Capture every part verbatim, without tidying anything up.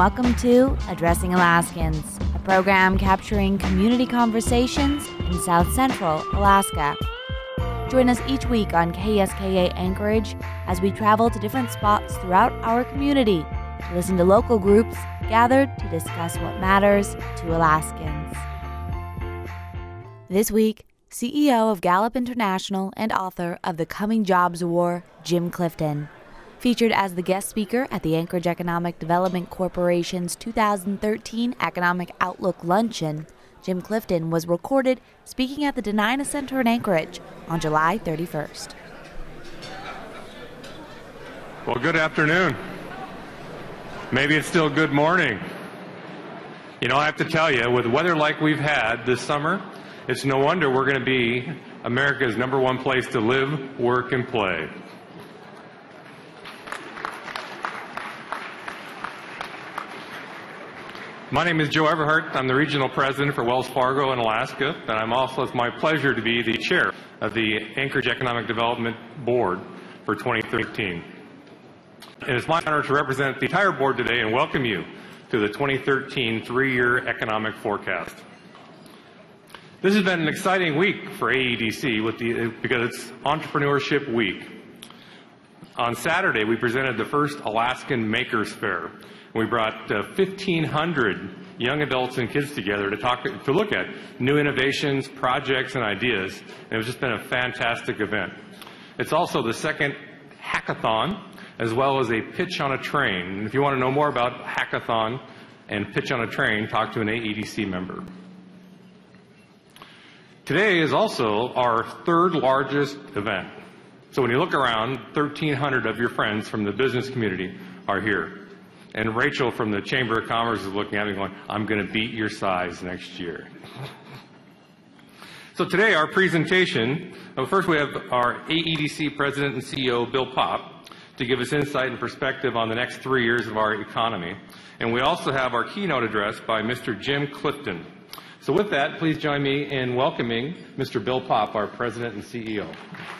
welcome to Addressing Alaskans, a program capturing community conversations in South Central Alaska. Join us each week on K S K A Anchorage as we travel to different spots throughout our community to listen to local groups gathered to discuss what matters to Alaskans. This week, C E O of Gallup International and author of The Coming Jobs War, Jim Clifton. Featured as the guest speaker at the Anchorage Economic Development Corporation's two thousand thirteen Economic Outlook Luncheon, Jim Clifton was recorded speaking at the Dena'ina Center in Anchorage on July thirty-first. Well, good afternoon. Maybe it's still good morning. You know, I have to tell you, with weather like we've had this summer, it's no wonder we're going to be America's number one place to live, work, and play. My name is Joe Everhart. I'm the regional president for Wells Fargo in Alaska, and I'm also, it's my pleasure to be the chair of the Anchorage Economic Development Board for twenty thirteen. And it's my honor to represent the entire board today and welcome you to the twenty thirteen three-year economic forecast. This has been an exciting week for A E D C with the, because it's Entrepreneurship Week. On Saturday, we presented the first Alaskan Makers Fair. We brought uh, fifteen hundred young adults and kids together to talk, to look at new innovations, projects, and ideas. And it's just been a fantastic event. It's also the second hackathon, as well as a pitch on a train. And if you want to know more about hackathon and pitch on a train, talk to an A E D C member. Today is also our third largest event. So when you look around, thirteen hundred of your friends from the business community are here. And Rachel from the Chamber of Commerce is looking at me going, I'm going to beat your size next year. So today our presentation, well, first we have our A E D C President and C E O, Bill Popp, to give us insight and perspective on the next three years of our economy. And we also have our keynote address by Mister Jim Clifton. So with that, please join me in welcoming Mister Bill Popp, our President and C E O.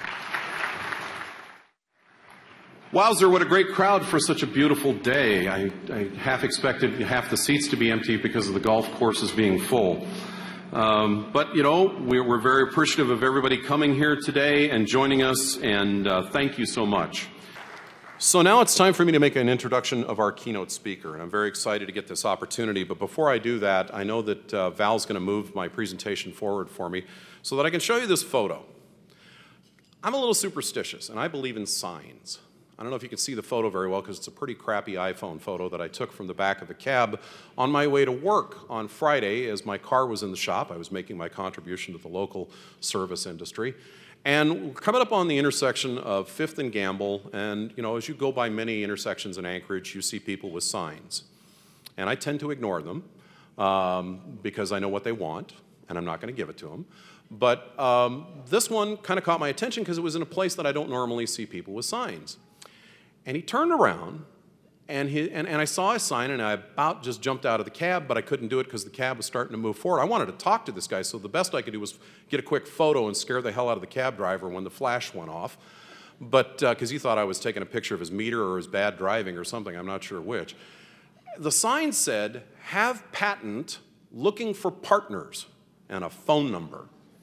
Wowzer, what a great crowd for such a beautiful day. I, I half expected half the seats to be empty because of the golf courses being full. Um, but, you know, we're, we're very appreciative of everybody coming here today and joining us, and uh, thank you so much. So now it's time for me to make an introduction of our keynote speaker, and I'm very excited to get this opportunity. But before I do that, I know that uh, Val's going to move my presentation forward for me so that I can show you this photo. I'm a little superstitious, and I believe in signs. I don't know if you can see the photo very well because it's a pretty crappy iPhone photo that I took from the back of a cab on my way to work on Friday as my car was in the shop. I was making my contribution to the local service industry. And we're coming up on the intersection of Fifth and Gamble, and you know, as you go by many intersections in Anchorage, you see people with signs. And I tend to ignore them um, because I know what they want, and I'm not going to give it to them. But um, this one kind of caught my attention because it was in a place that I don't normally see people with signs. And he turned around, and, he, and, and I saw a sign, and I about just jumped out of the cab, but I couldn't do it because the cab was starting to move forward. I wanted to talk to this guy, so the best I could do was get a quick photo and scare the hell out of the cab driver when the flash went off, but because uh, he thought I was taking a picture of his meter or his bad driving or something, I'm not sure which. The sign said, have patent, looking for partners, and a phone number.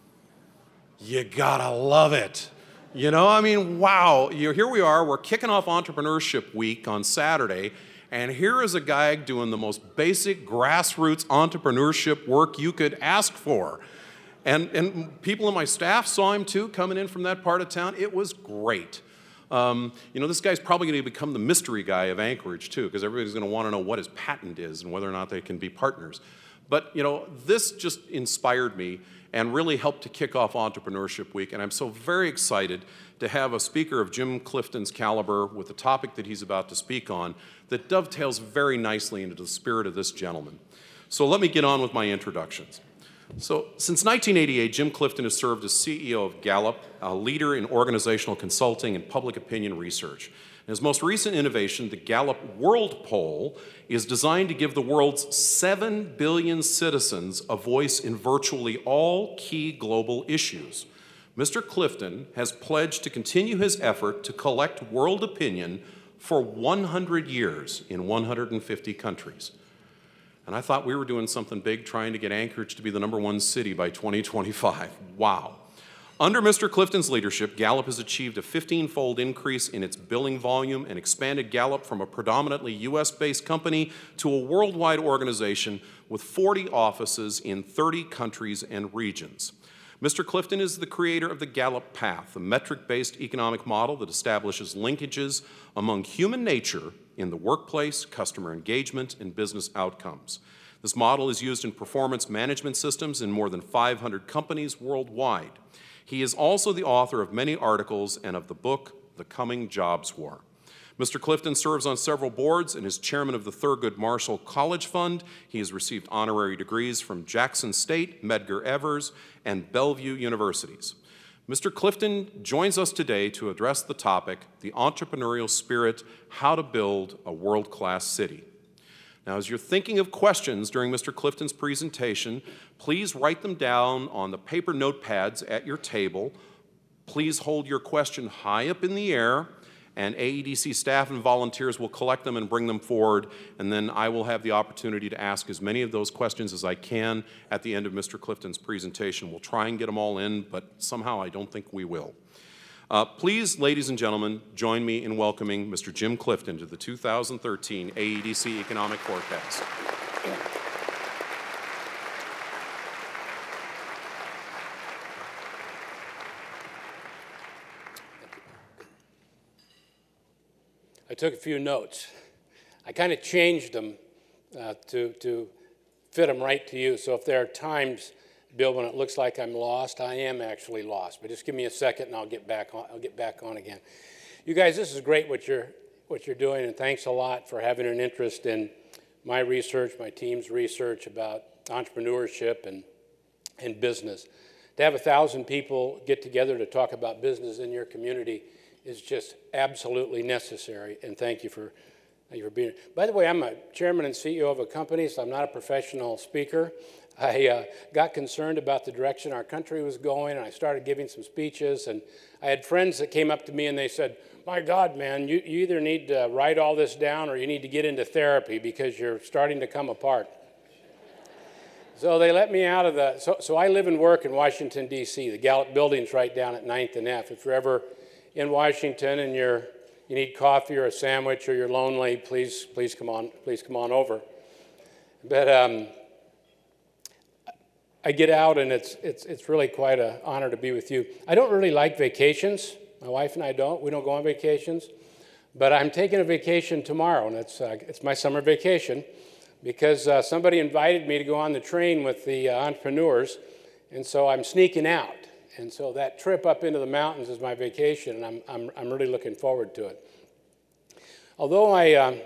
You gotta love it. You know, I mean, wow, you know, here we are, we're kicking off Entrepreneurship Week on Saturday, and here is a guy doing the most basic grassroots entrepreneurship work you could ask for. And, and people in my staff saw him too, coming in from that part of town. It was great. Um, you know, this guy's probably going to become the mystery guy of Anchorage too, because everybody's going to want to know what his patent is and whether or not they can be partners. But, you know, this just inspired me and really helped to kick off Entrepreneurship Week. And I'm so very excited to have a speaker of Jim Clifton's caliber with the topic that he's about to speak on that dovetails very nicely into the spirit of this gentleman. So let me get on with my introductions. So since nineteen eighty-eight, Jim Clifton has served as C E O of Gallup, a leader in organizational consulting and public opinion research. His most recent innovation, the Gallup World Poll, is designed to give the world's seven billion citizens a voice in virtually all key global issues. Mister Clifton has pledged to continue his effort to collect world opinion for one hundred years in one hundred fifty countries. And I thought we were doing something big, trying to get Anchorage to be the number one city by twenty twenty-five. Wow. Under Mister Clifton's leadership, Gallup has achieved a fifteen-fold increase in its billing volume and expanded Gallup from a predominantly U S-based company to a worldwide organization with forty offices in thirty countries and regions. Mister Clifton is the creator of the Gallup Path, a metric-based economic model that establishes linkages among human nature in the workplace, customer engagement, and business outcomes. This model is used in performance management systems in more than five hundred companies worldwide. He is also the author of many articles and of the book, The Coming Jobs War. Mister Clifton serves on several boards and is chairman of the Thurgood Marshall College Fund. He has received honorary degrees from Jackson State, Medgar Evers, and Bellevue Universities. Mister Clifton joins us today to address the topic, the entrepreneurial spirit, how to build a world-class city. Now, as you're thinking of questions during Mister Clifton's presentation, please write them down on the paper notepads at your table. Please hold your question high up in the air, and A E D C staff and volunteers will collect them and bring them forward, and then I will have the opportunity to ask as many of those questions as I can at the end of Mister Clifton's presentation. We'll try and get them all in, but somehow I don't think we will. Uh, please, ladies and gentlemen, join me in welcoming Mister Jim Clifton to the two thousand thirteen A E D C Economic Forecast. I took a few notes. I kind of changed them uh, to, to fit them right to you. So if there are times, Bill, when it looks like I'm lost, I am actually lost. But just give me a second and I'll get back on, I'll get back on again. You guys, this is great what you're, what you're doing, and thanks a lot for having an interest in my research, my team's research about entrepreneurship and, and business. To have a thousand people get together to talk about business in your community is just absolutely necessary, and thank you for, thank you for being here. By the way, I'm a chairman and C E O of a company, so I'm not a professional speaker. I uh, got concerned about the direction our country was going, and I started giving some speeches, and I had friends that came up to me and they said, my God, man, you, you either need to write all this down or you need to get into therapy because you're starting to come apart. So they let me out of the, so, so I live and work in Washington, D C The Gallup building's right down at ninth and F. If you're ever in Washington and you're, you need coffee or a sandwich or you're lonely, please, please come on, please come on over. But um, I get out and it's, it's, it's really quite an honor to be with you. I don't really like vacations. My wife and I don't. We don't go on vacations. But I'm taking a vacation tomorrow, and it's, uh, it's my summer vacation because uh, somebody invited me to go on the train with the uh, entrepreneurs, and so I'm sneaking out. And so that trip up into the mountains is my vacation, and I'm, I'm, I'm really looking forward to it. Although I um,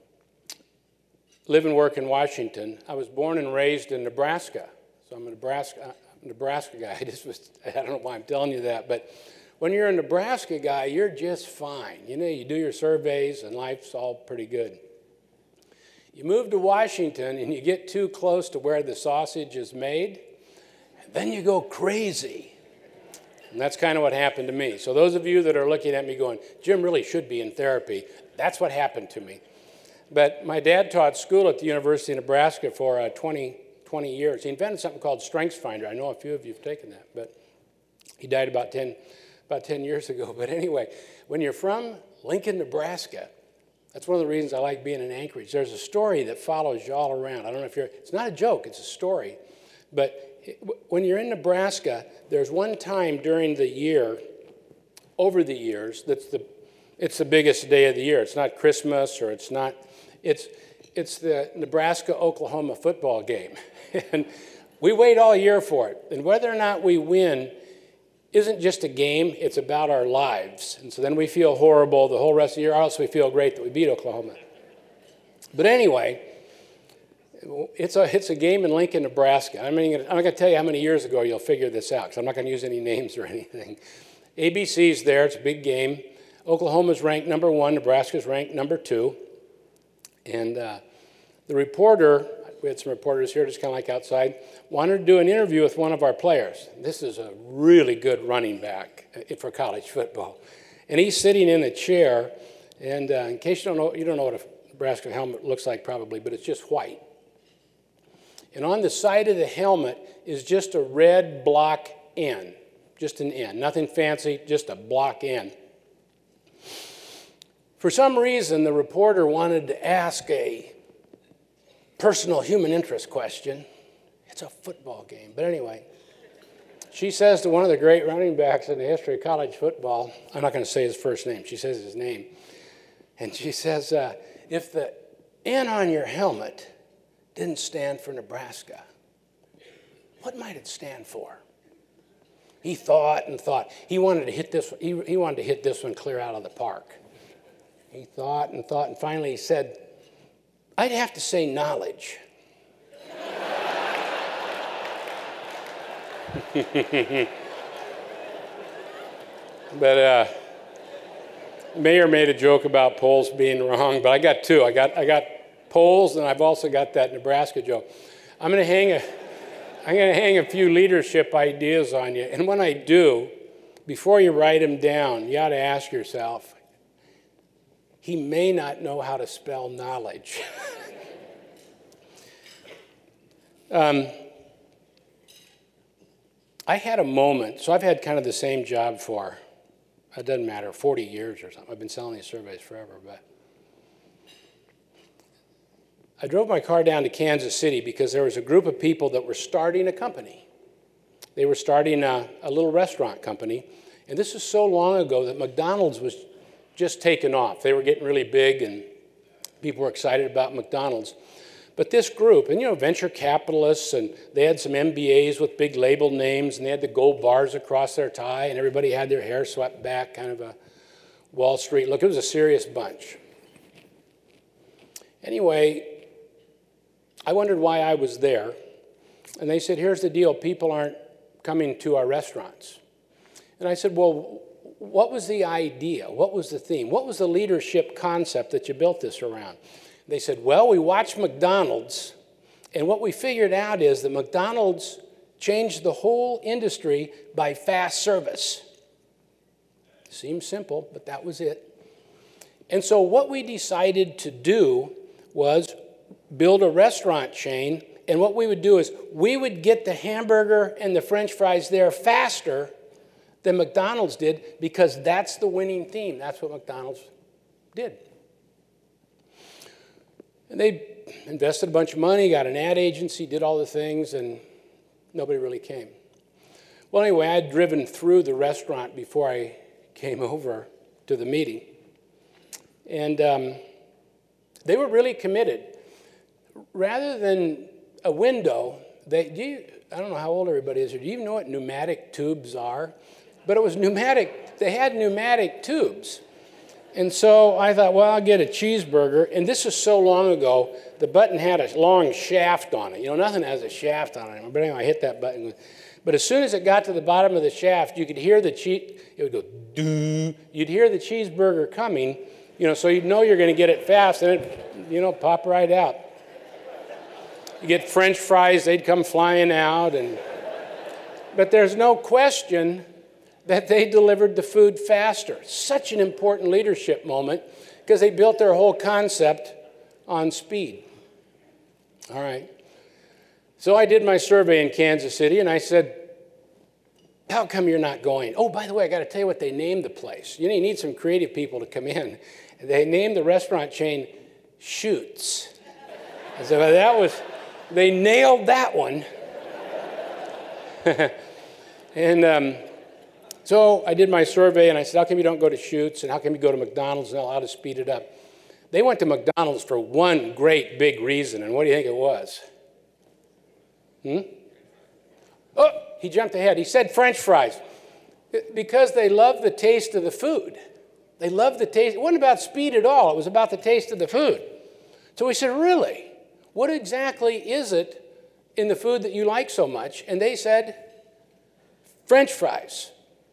live and work in Washington, I was born and raised in Nebraska. So I'm a Nebraska, Nebraska guy. I, just was, I don't know why I'm telling you that, but when you're a Nebraska guy, you're just fine. You know, you do your surveys, and life's all pretty good. You move to Washington, and you get too close to where the sausage is made, and then you go crazy. And that's kind of what happened to me. So those of you that are looking at me going, Jim really should be in therapy, that's what happened to me. But my dad taught school at the University of Nebraska for uh, twenty, twenty years. He invented something called StrengthsFinder. I know a few of you have taken that, but he died about ten, about ten years ago. But anyway, when you're from Lincoln, Nebraska, that's one of the reasons I like being in Anchorage. There's a story that follows you all around. I don't know if you're, it's not a joke, it's a story. But when you're in Nebraska, there's one time during the year, over the years, that's the, it's the biggest day of the year. It's not Christmas or it's not, it's, it's the Nebraska-Oklahoma football game. And we wait all year for it. And whether or not we win isn't just a game, it's about our lives. And so then we feel horrible the whole rest of the year, or else we feel great that we beat Oklahoma. But anyway, It's a, it's a game in Lincoln, Nebraska. I mean, I'm not going to tell you how many years ago you'll figure this out, because I'm not going to use any names or anything. A B C's there. It's a big game. Oklahoma's ranked number one. Nebraska's ranked number two. And uh, the reporter, we had some reporters here, just kind of like outside, wanted to do an interview with one of our players. This is a really good running back for college football. And he's sitting in a chair, And uh, in case you don't know, you don't know what a Nebraska helmet looks like probably, but it's just white. And on the side of the helmet is just a red block N, just an N, nothing fancy, just a block N. For some reason, the reporter wanted to ask a personal human interest question. It's a football game, but anyway. She says to one of the great running backs in the history of college football, I'm not going to say his first name, she says his name, and she says, uh, if the N on your helmet didn't stand for Nebraska, what might it stand for? He thought and thought. He wanted to hit this, he, he wanted to hit this one clear out of the park. He thought and thought, and finally he said, I'd have to say knowledge. But uh, Mayor made a joke about polls being wrong, but I got two. I got I got polls, and I've also got that Nebraska joke. I'm going to hang a I'm going to hang a few leadership ideas on you, and when I do, before you write them down, you ought to ask yourself, he may not know how to spell knowledge. um, I had a moment, so I've had kind of the same job for, it doesn't matter, forty years or something. I've been selling these surveys forever, but I drove my car down to Kansas City because there was a group of people that were starting a company. They were starting a, a little restaurant company, and this is so long ago that McDonald's was just taken off. They were getting really big, and people were excited about McDonald's. But this group, and you know, venture capitalists, and they had some M B As with big label names, and they had the gold bars across their tie, and everybody had their hair swept back, kind of a Wall Street look. It was a serious bunch. Anyway, I wondered why I was there, and they said, here's the deal, people aren't coming to our restaurants. And I said, well, what was the idea? What was the theme? What was the leadership concept that you built this around? They said, well, we watched McDonald's, and what we figured out is that McDonald's changed the whole industry by fast service. Seems simple, but that was it. And so what we decided to do was build a restaurant chain, and what we would do is we would get the hamburger and the French fries there faster than McDonald's did, because that's the winning theme. That's what McDonald's did. And they invested a bunch of money, got an ad agency, did all the things, and nobody really came. Well, anyway, I had driven through the restaurant before I came over to the meeting. And um, they were really committed. Rather than a window, they, do you, I don't know how old everybody is here. Do you even know what pneumatic tubes are? But it was pneumatic. They had pneumatic tubes. And so I thought, well, I'll get a cheeseburger. And this is so long ago, the button had a long shaft on it. You know, nothing has a shaft on it anymore. But anyway, I hit that button. But as soon as it got to the bottom of the shaft, you could hear the cheese, it would go doo. You'd hear the cheeseburger coming, you know, so you'd know you're going to get it fast, and it, you know, pop right out. You get French fries, they'd come flying out. and But there's no question that they delivered the food faster. Such an important leadership moment, because they built their whole concept on speed. All right. So I did my survey in Kansas City, and I said, how come you're not going? Oh, by the way, I got to tell you what they named the place. You know, you need some creative people to come in. They named the restaurant chain Shoots. So that was, they nailed that one. and um, so I did my survey, and I said, how come you don't go to Shoots, and how come you go to McDonald's, and how to speed it up? They went to McDonald's for one great big reason, and what do you think it was? Hmm? Oh, he jumped ahead. He said French fries. Because they love the taste of the food. They love the taste. It wasn't about speed at all. It was about the taste of the food. So we said, really? What exactly is it in the food that you like so much? And they said, French fries.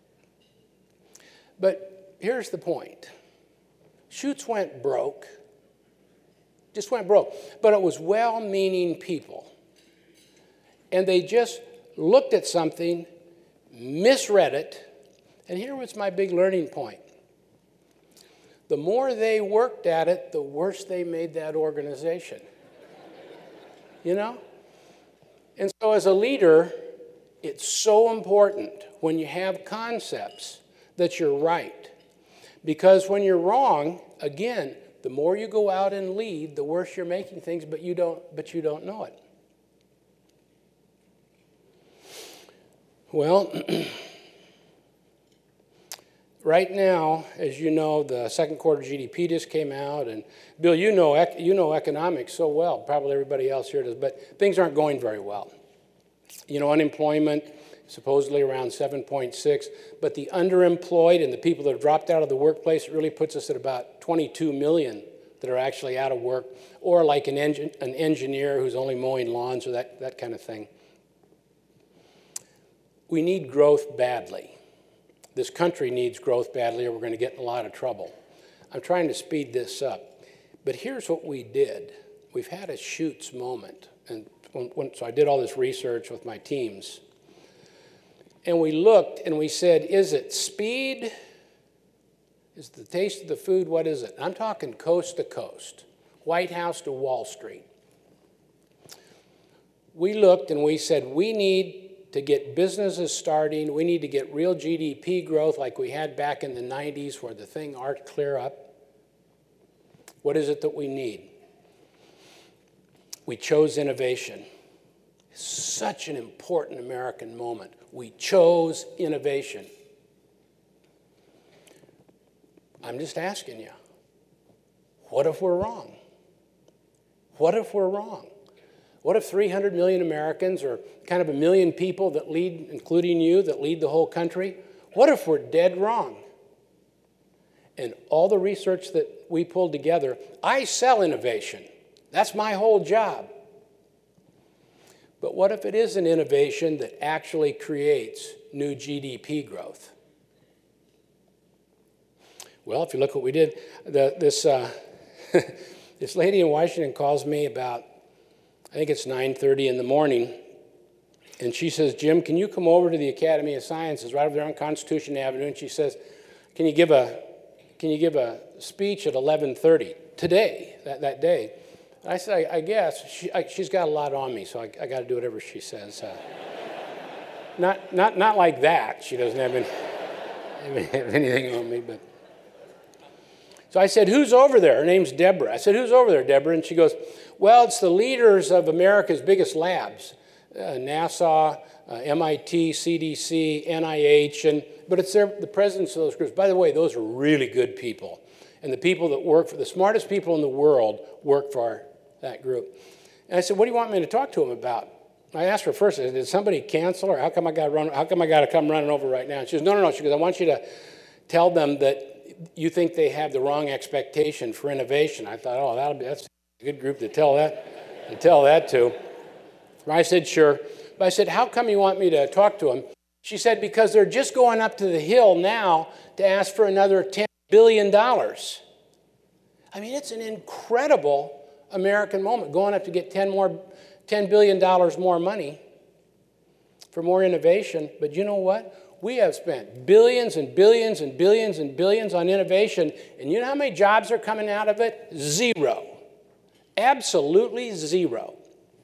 But here's the point. Shoots went broke. Just went broke. But it was well-meaning people. And they just looked at something, misread it, and here was my big learning point. The more they worked at it, the worse they made that organization. You know? And so as a leader, it's so important when you have concepts that you're right. Because when you're wrong, again, the more you go out and lead, the worse you're making things, but you don't, but you don't know it. Well, right now, as you know, the second quarter G D P just came out, and Bill, you know, you know economics so well, probably everybody else here does, but things aren't going very well. You know, unemployment, supposedly around seven point six, but the underemployed and the people that have dropped out of the workplace, it really puts us at about twenty-two million that are actually out of work, or like an, engin an engineer who's only mowing lawns or that, that kind of thing. We need growth badly. This country needs growth badly or we're going to get in a lot of trouble. I'm trying to speed this up. But here's what we did. We've had a Schutz moment. And when, when, so I did all this research with my teams. And we looked and we said, is it speed? Is it the taste of the food? What is it? I'm talking coast to coast, White House to Wall Street. We looked and we said, we need to get businesses starting. We need to get real G D P growth like we had back in the nineties where the thing arced clear up. What is it that we need? We chose innovation. Such an important American moment. We chose innovation. I'm just asking you, what if we're wrong? What if we're wrong? What if three hundred million Americans, or kind of a million people that lead, including you, that lead the whole country, what if we're dead wrong? And all the research that we pulled together, I sell innovation. That's my whole job. But what if it is an innovation that actually creates new G D P growth? Well, if you look what we did, the, this, uh, this lady in Washington calls me about, I think it's nine thirty in the morning, and she says, Jim, can you come over to the Academy of Sciences right over there on Constitution Avenue? And she says, can you give a, can you give a speech at eleven thirty today, that, that day? And I said, I, I guess. She, I, she's got a lot on me, so I, I got to do whatever she says. Uh, not, not, not like that. She doesn't have, any, have anything on me, but. So I said, who's over there? Her name's Deborah. I said, who's over there, Deborah? And she goes, well, it's the leaders of America's biggest labs, uh, NASA, uh, M I T, C D C, N I H, and, but it's their, the presidents of those groups. By the way, those are really good people. And the people that work for, the smartest people in the world work for our, that group. And I said, what do you want me to talk to them about? I asked her first, I said, did somebody cancel or how come I got run, how come I got to come running over right now? And she goes, no, no, no. She goes, I want you to tell them that you think they have the wrong expectation for innovation. I thought, oh, that'll be, that's a good group to tell that, to tell that to. I said, sure. But I said, how come you want me to talk to them? She said, because they're just going up to the Hill now to ask for another ten billion dollars. I mean, it's an incredible American moment, going up to get ten billion dollars more money for more innovation. But you know what? We have spent billions and billions and billions and billions on innovation, and you know how many jobs are coming out of it? Zero. Absolutely zero.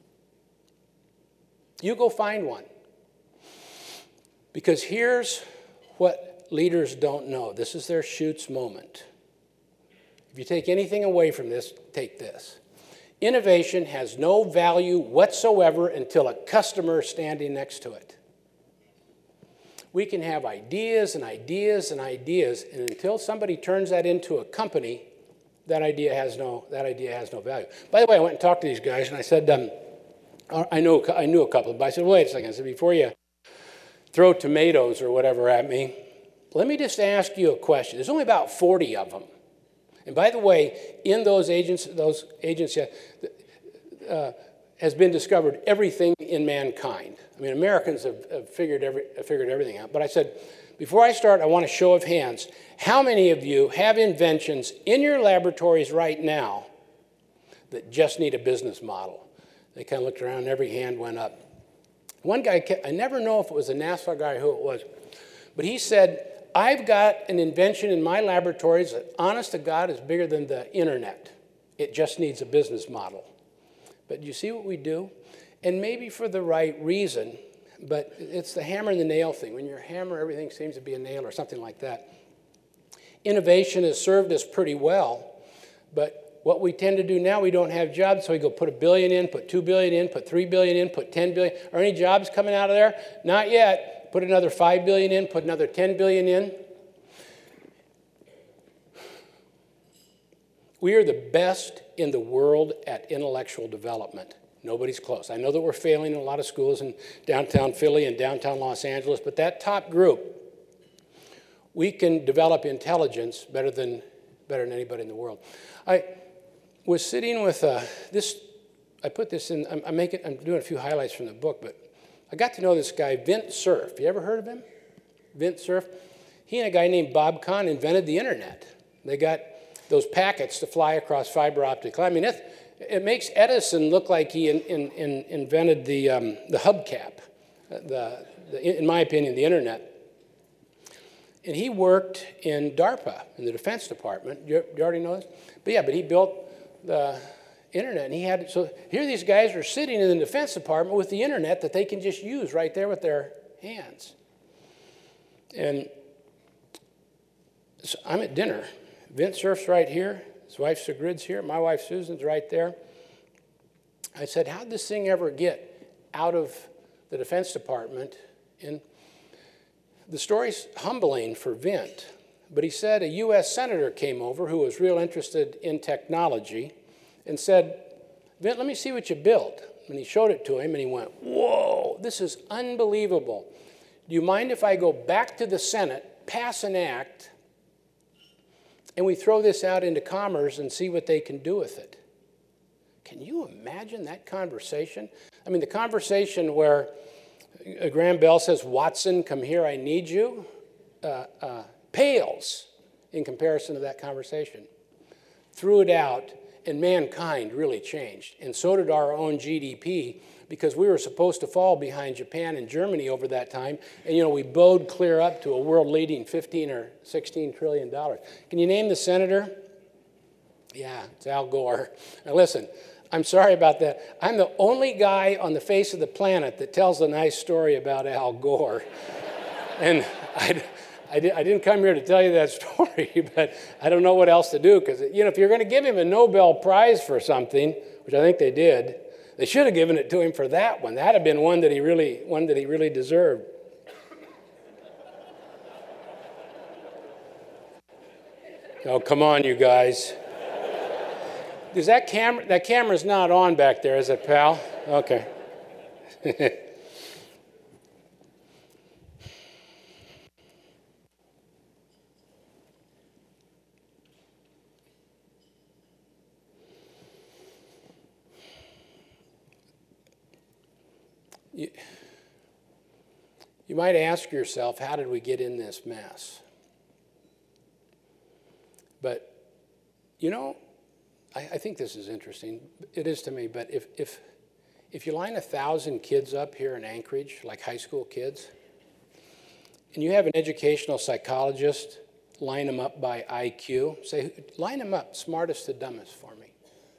You go find one. Because here's what leaders don't know. This is their Schutz moment. If you take anything away from this, take this. Innovation has no value whatsoever until a customer is standing next to it. We can have ideas and ideas and ideas, and until somebody turns that into a company, that idea has no, that idea has no value. By the way, I went and talked to these guys, and I said, um, I, know, I knew a couple of them, but I said, wait a second. I said, before you throw tomatoes or whatever at me, let me just ask you a question. There's only about forty of them. And by the way, in those agents, those agents uh, has been discovered everything in mankind. I mean, Americans have, have, figured every, have figured everything out. But I said, before I start, I want a show of hands. How many of you have inventions in your laboratories right now that just need a business model? They kind of looked around and every hand went up. One guy, kept, I never know if it was a NASA guy or who it was, but he said, I've got an invention in my laboratories that, honest to God, is bigger than the internet. It just needs a business model. But you see what we do? And maybe for the right reason, but it's the hammer and the nail thing. When you're a hammer, everything seems to be a nail or something like that. Innovation has served us pretty well, but what we tend to do now, we don't have jobs, so we go put a billion in, put two billion in, put three billion in, put ten billion. Are any jobs coming out of there? Not yet. Put another five billion in, put another ten billion in. We are the best in the world at intellectual development. Nobody's close. I know that we're failing in a lot of schools in downtown Philly and downtown Los Angeles, but that top group, we can develop intelligence better than, better than anybody in the world. I was sitting with uh, this, I put this in, I'm, I'm, making, I'm doing a few highlights from the book, but I got to know this guy, Vint Cerf. You ever heard of him? Vint Cerf? He and a guy named Bob Kahn invented the internet. They got those packets to fly across fiber optic. I mean, it, it makes Edison look like he in, in, in invented the, um, the hubcap, the, the, in my opinion, the internet. And he worked in DARPA, in the Defense Department. You, you already know this? But yeah, but he built the internet. And he had, so here these guys are sitting in the Defense Department with the internet that they can just use right there with their hands. And so I'm at dinner. Vint Cerf's right here. His wife Sigrid's here. My wife Susan's right there. I said, how'd this thing ever get out of the Defense Department? And the story's humbling for Vint, but he said a U S senator came over who was real interested in technology and said, Vint, let me see what you built. And he showed it to him, and he went, whoa, this is unbelievable. Do you mind if I go back to the Senate, pass an act, and we throw this out into commerce and see what they can do with it? Can you imagine that conversation? I mean, the conversation where Graham Bell says, Watson, come here, I need you, uh, uh, pales in comparison to that conversation. Threw it out, and mankind really changed. And so did our own G D P, because we were supposed to fall behind Japan and Germany over that time. And, you know, we bowed clear up to a world-leading fifteen or sixteen trillion dollars. Can you name the senator? Yeah, it's Al Gore. Now, listen, I'm sorry about that. I'm the only guy on the face of the planet that tells a nice story about Al Gore. And I, I, did, I didn't come here to tell you that story, but I don't know what else to do, because, you know, if you're going to give him a Nobel Prize for something, which I think they did, they should have given it to him for that one. That had been one that he really, one that he really deserved. Oh, come on, you guys. Is that camera, that camera's not on back there, is it, pal? Okay. you, you might ask yourself, how did we get in this mess? But, you know, I, I think this is interesting. It is to me, but if, if, if you line a thousand kids up here in Anchorage, like high school kids, and you have an educational psychologist line them up by I Q, say, line them up, smartest to dumbest for me.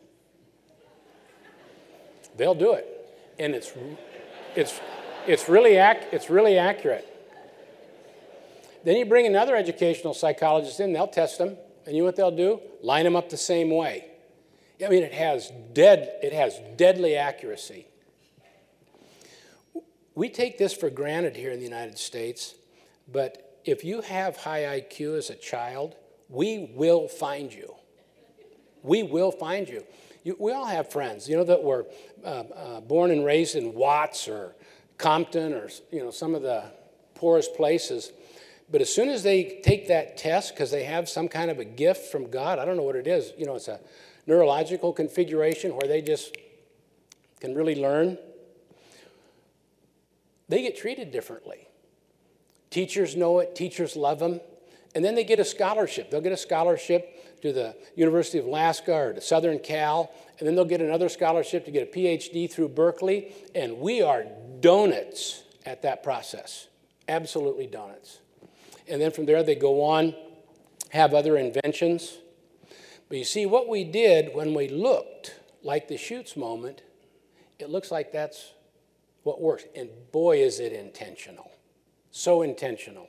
They'll do it. And it's, it's, it's, really ac it's really accurate. Then you bring another educational psychologist in, they'll test them, and you know what they'll do? Line them up the same way. I mean, it has, dead, it has deadly accuracy. We take this for granted here in the United States, but if you have high I Q as a child, we will find you. We will find you. you we all have friends, you know, that were uh, uh, born and raised in Watts or Compton or, you know, some of the poorest places. But as soon as they take that test, because they have some kind of a gift from God, I don't know what it is, you know, it's a neurological configuration where they just can really learn, they get treated differently. Teachers know it, teachers love them, and then they get a scholarship. They'll get a scholarship to the University of Alaska or to Southern Cal, and then they'll get another scholarship to get a P H D through Berkeley, and we are donuts at that process, absolutely donuts. And then from there, they go on, have other inventions. But you see, what we did when we looked like the Schutz moment, it looks like that's what works. And boy, is it intentional. So intentional.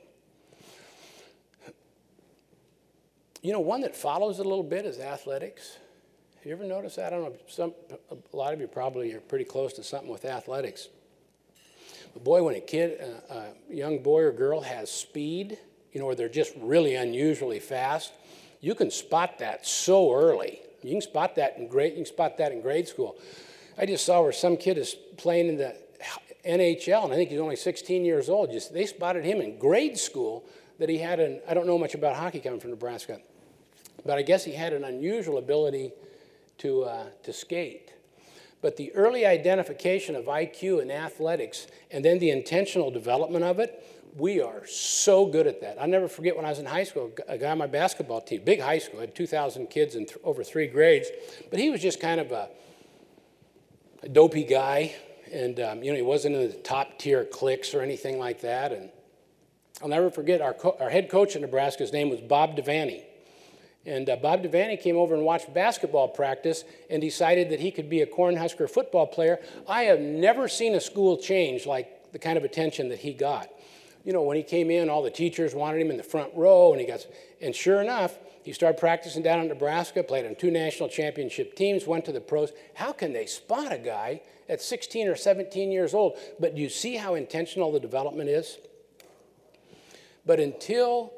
You know, one that follows it a little bit is athletics. Have you ever noticed that? I don't know, some, a lot of you probably are pretty close to something with athletics. But boy, when a kid, uh, a young boy or girl has speed, you know, where they're just really unusually fast, you can spot that so early. You can spot that in grade, you can spot that in grade school. I just saw where some kid is playing in the N H L, and I think he's only sixteen years old. Just, they spotted him in grade school that he had an, I don't know much about hockey coming from Nebraska, but I guess he had an unusual ability to, uh, to skate. But the early identification of I Q in athletics and then the intentional development of it, we are so good at that. I'll never forget when I was in high school, a guy on my basketball team, big high school, had two thousand kids in th over three grades, but he was just kind of a, a dopey guy. And, um, you know, he wasn't in the top tier cliques or anything like that. And I'll never forget our, co our head coach in Nebraska, his name was Bob Devaney. And uh, Bob Devaney came over and watched basketball practice and decided that he could be a Cornhusker football player. I have never seen a school change like the kind of attention that he got. You know, when he came in, all the teachers wanted him in the front row, and he got, and sure enough, he started practicing down in Nebraska, played on two national championship teams, went to the pros. How can they spot a guy at sixteen or seventeen years old? But do you see how intentional the development is? But until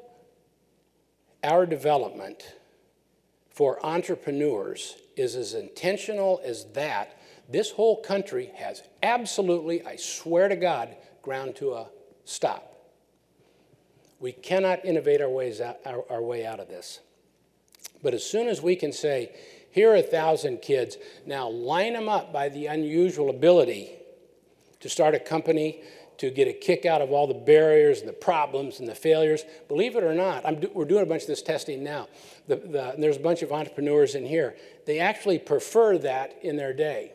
our development for entrepreneurs is as intentional as that, this whole country has absolutely, I swear to God, ground to a stop. We cannot innovate our, ways out, our, our way out of this. But as soon as we can say, here are a thousand kids, now line them up by the unusual ability to start a company, to get a kick out of all the barriers and the problems and the failures. Believe it or not, I'm do, we're doing a bunch of this testing now. The, the, there's a bunch of entrepreneurs in here. They actually prefer that in their day.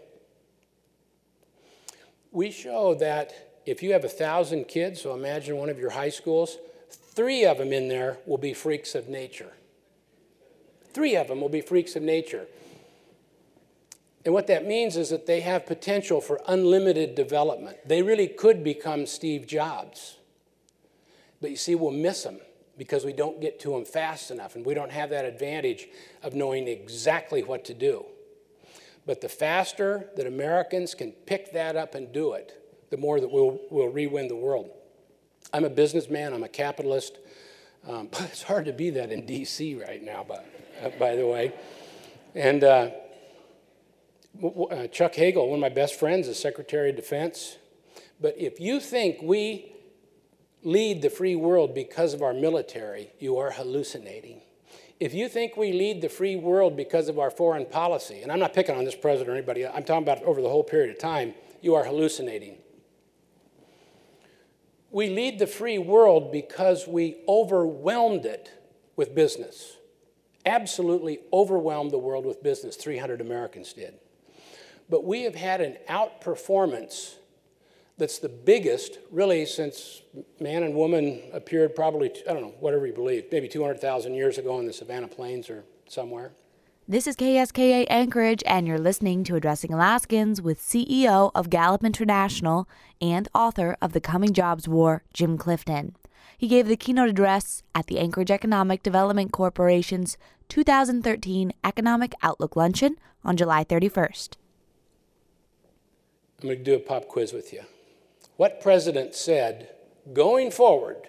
We show that if you have a thousand kids, so imagine one of your high schools, three of them in there will be freaks of nature. Three of them will be freaks of nature. And what that means is that they have potential for unlimited development. They really could become Steve Jobs. But you see, we'll miss them because we don't get to them fast enough, and we don't have that advantage of knowing exactly what to do. But the faster that Americans can pick that up and do it, the more that we'll, we'll re-win the world. I'm a businessman, I'm a capitalist, um, but it's hard to be that in D C right now, by, uh, by the way. And uh, uh, Chuck Hagel, one of my best friends, is Secretary of Defense. But if you think we lead the free world because of our military, you are hallucinating. If you think we lead the free world because of our foreign policy, and I'm not picking on this president or anybody, I'm talking about over the whole period of time, you are hallucinating. We lead the free world because we overwhelmed it with business. Absolutely overwhelmed the world with business, three hundred Americans did. But we have had an outperformance that's the biggest, really, since man and woman appeared probably, I don't know, whatever you believe, maybe two hundred thousand years ago in the Savannah Plains or somewhere. This is K S K A Anchorage, and you're listening to Addressing Alaskans with C E O of Gallup International and author of The Coming Jobs War, Jim Clifton. He gave the keynote address at the Anchorage Economic Development Corporation's two thousand thirteen Economic Outlook Luncheon on July thirty-first. I'm going to do a pop quiz with you. What president said, going forward,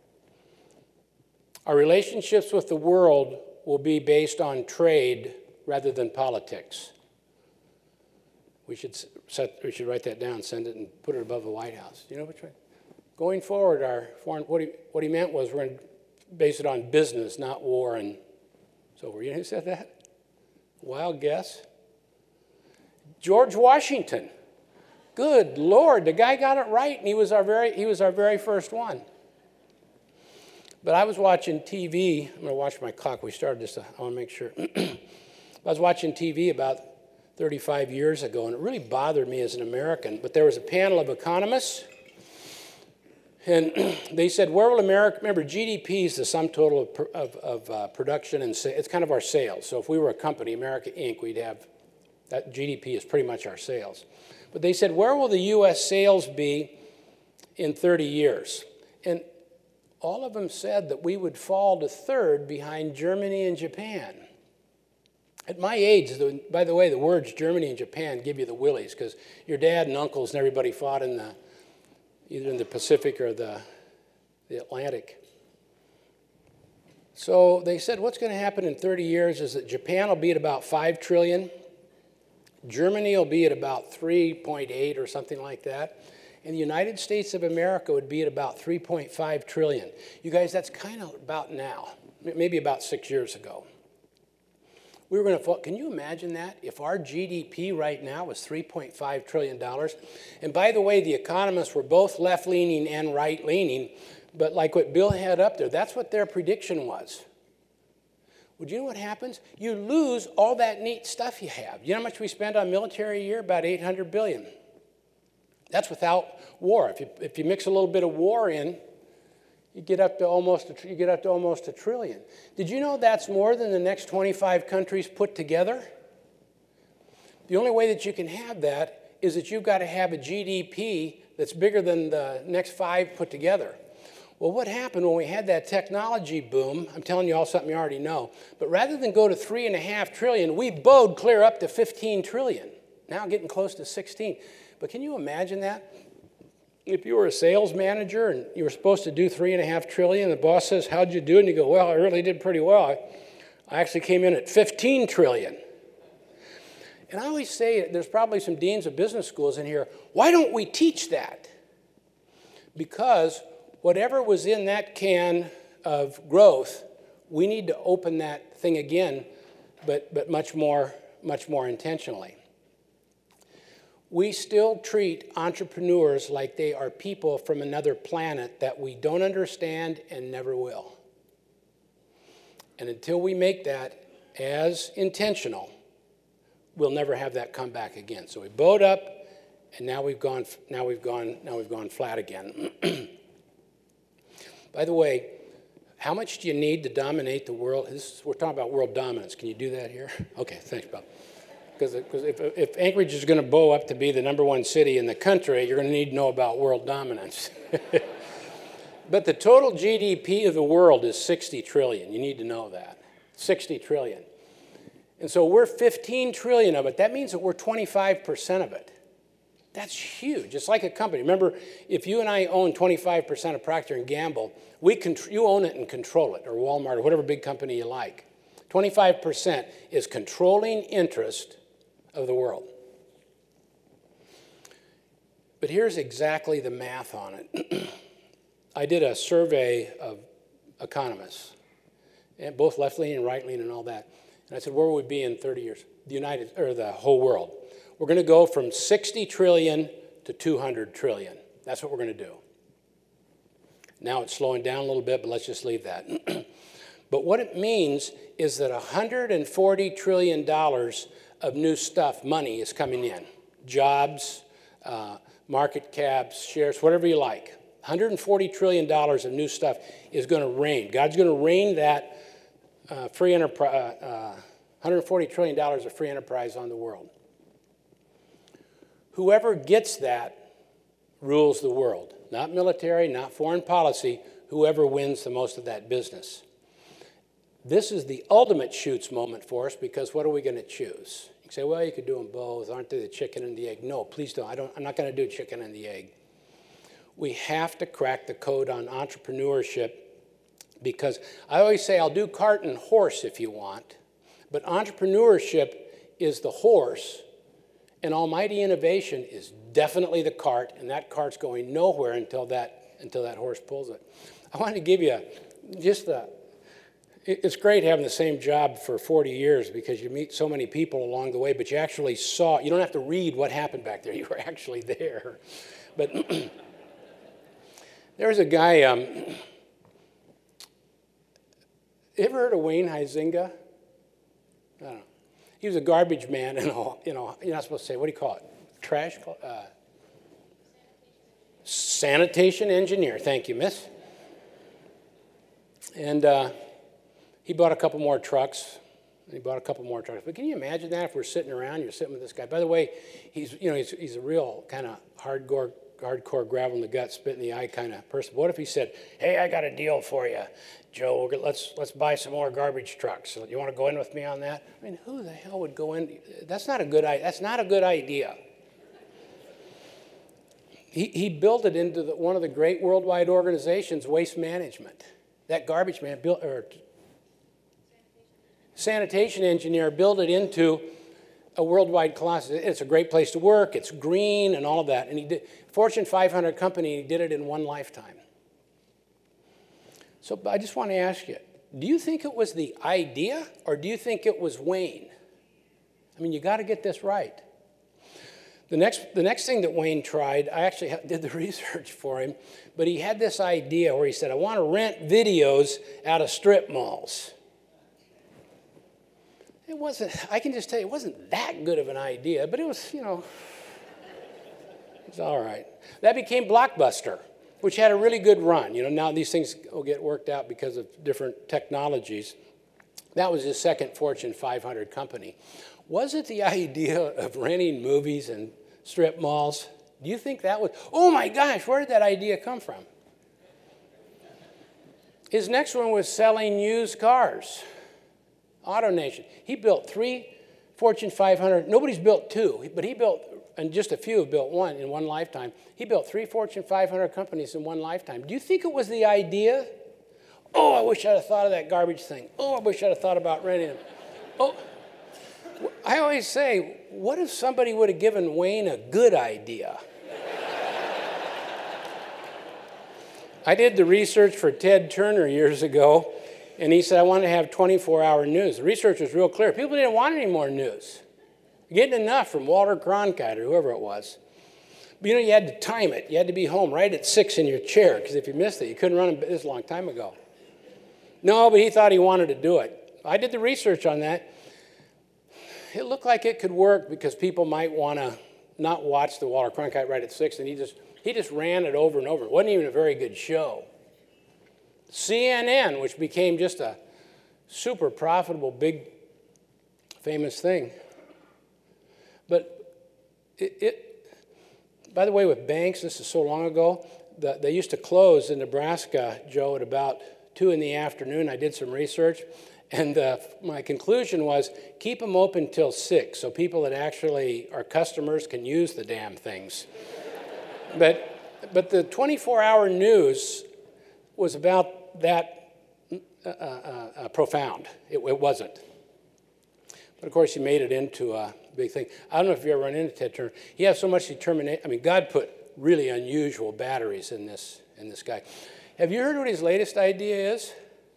our relationships with the world will be based on trade rather than politics? We should, set, we should write that down, send it, and put it above the White House. Do you know which way? Going forward, our foreign, what he, what he meant was we're going to base it on business, not war and so forth. You know who said that? Wild guess. George Washington. Good Lord, the guy got it right, and he was our very, he was our very first one. But I was watching T V. I'm going to watch my clock. We started this. I want to make sure. I was watching T V about thirty-five years ago, and it really bothered me as an American. But there was a panel of economists, And they said, where will America, remember G D P is the sum total of, of, of uh, production and sa it's kind of our sales. So if we were a company, America Incorporated, we'd have, that G D P is pretty much our sales. But they said, where will the U S sales be in thirty years? And all of them said that we would fall to third behind Germany and Japan. At my age, the, by the way, the words Germany and Japan give you the willies, because your dad and uncles and everybody fought in the, either in the Pacific or the, the Atlantic. So they said what's going to happen in thirty years is that Japan will be at about five trillion, Germany will be at about three point eight or something like that, and the United States of America would be at about three point five trillion. You guys, that's kind of about now, maybe about six years ago. We were going to fall. Can you imagine that? If our G D P right now was three point five trillion dollars. And by the way, the economists were both left-leaning and right-leaning, but like what Bill had up there, that's what their prediction was. Well, do you know what happens? You lose all that neat stuff you have. You know how much we spend on military a year? About eight hundred billion dollars. That's without war. If you, if you mix a little bit of war in, You get up to almost a, you get up to almost a trillion. Did you know that's more than the next twenty-five countries put together? The only way that you can have that is that you've got to have a G D P that's bigger than the next five put together. Well, what happened when we had that technology boom? I'm telling you all something you already know. But rather than go to three and a half trillion, we bowed clear up to fifteen trillion. Now getting close to sixteen. But can you imagine that? If you were a sales manager and you were supposed to do three and a half trillion, the boss says, how'd you do? And you go, well, I really did pretty well. I, I actually came in at fifteen trillion. And I always say, there's probably some deans of business schools in here, why don't we teach that? Because whatever was in that can of growth, we need to open that thing again, but, but much more, much more intentionally. We still treat entrepreneurs like they are people from another planet that we don't understand and never will. And until we make that as intentional, we'll never have that come back again. So we bowed up, and now we've gone, now we've gone, now we've gone flat again. By the way, how much do you need to dominate the world? This is, we're talking about world dominance. Can you do that here? Okay, thanks, Bob. Because if, if Anchorage is going to bow up to be the number one city in the country, you're going to need to know about world dominance. But the total G D P of the world is sixty trillion. You need to know that. sixty trillion. And so we're fifteen trillion of it. That means that we're twenty-five percent of it. That's huge. It's like a company. Remember, if you and I own twenty-five percent of Procter and Gamble, we you own it and control it, or Walmart, or whatever big company you like. twenty-five percent is controlling interest of the world. But here's exactly the math on it. I did a survey of economists, and both left-leaning and right-leaning and all that. And I said, where will we be in thirty years? The United, or the whole world. We're going to go from sixty trillion to two hundred trillion. That's what we're going to do. Now it's slowing down a little bit, but let's just leave that. But what it means is that one hundred forty trillion dollars of new stuff, money, is coming in. Jobs, uh, market caps, shares, whatever you like. one hundred forty trillion dollars of new stuff is going to rain. God's going to rain that uh, free enterprise, uh, uh, one hundred forty trillion dollars of free enterprise on the world. Whoever gets that rules the world. Not military, not foreign policy, whoever wins the most of that business. This is the ultimate shoots moment for us, because what are we going to choose? You say, well, you could do them both. Aren't they the chicken and the egg? No, please don't. I don't I'm not going to do chicken and the egg. We have to crack the code on entrepreneurship, because I always say I'll do cart and horse if you want, but entrepreneurship is the horse, and almighty innovation is definitely the cart, and that cart's going nowhere until that, until that horse pulls it. I want to give you a, just a, it's great having the same job for forty years, because you meet so many people along the way, but you actually saw, you don't have to read what happened back there. You were actually there. But there was a guy, um, you ever heard of Wayne Huizenga? I don't know. He was a garbage man and all, you know, you're not supposed to say, what do you call it? Trash? Uh, Sanitation engineer. Thank you, miss. And uh, he bought a couple more trucks. He bought a couple more trucks. But can you imagine that if we're sitting around, you're sitting with this guy. By the way, he's, you know, he's, he's a real kind of hardcore, hardcore gravel in the gut, spit in the eye kind of person. What if he said, hey, I got a deal for you, Joe. Let's, let's buy some more garbage trucks. So you want to go in with me on that? I mean, who the hell would go in? That's not a good, that's not a good idea. He, he built it into the, one of the great worldwide organizations, Waste Management. That garbage man built, or sanitation engineer built it into a worldwide class. It's a great place to work. It's green and all of that. And he did Fortune five hundred company. He did it in one lifetime. So I just want to ask you: do you think it was the idea, or do you think it was Wayne? I mean, you got to get this right. The next, the next thing that Wayne tried, I actually did the research for him, but he had this idea where he said, I want to rent videos out of strip malls. It wasn't, I can just tell you, it wasn't that good of an idea, but it was, you know, it's all right. That became Blockbuster, which had a really good run. You know, now these things will get worked out because of different technologies. That was his second Fortune five hundred company. Was it the idea of renting movies and strip malls? Do you think that was, oh my gosh, where did that idea come from? His next one was selling used cars. AutoNation. He built three Fortune five hundred, nobody's built two, but he built, and just a few have built one in one lifetime. He built three Fortune five hundred companies in one lifetime. Do you think it was the idea? Oh, I wish I'd have thought of that garbage thing. Oh, I wish I'd have thought about renting them. Oh. I always say, what if somebody would have given Wayne a good idea? I did the research for Ted Turner years ago, and he said, I want to have twenty-four hour news. The research was real clear. People didn't want any more news. You're getting enough from Walter Cronkite or whoever it was. But you know, you had to time it. You had to be home right at six in your chair, because if you missed it, you couldn't run it. This was a long time ago. No, but he thought he wanted to do it. I did the research on that. It looked like it could work because people might want to not watch the Walter Cronkite right at six, and he just, he just ran it over and over. It wasn't even a very good show. C N N, which became just a super profitable, big, famous thing. But it, it by the way, with banks, this is so long ago, the, they used to close in Nebraska, Joe, at about two in the afternoon. I did some research. And uh, my conclusion was, keep them open till six, so people that actually are customers can use the damn things. but, but the twenty-four hour news was about that uh, uh, uh, profound. It, it wasn't. But of course, he made it into a big thing. I don't know if you ever run into Ted Turner. He has so much determination. I mean, God put really unusual batteries in this, in this guy. Have you heard what his latest idea is?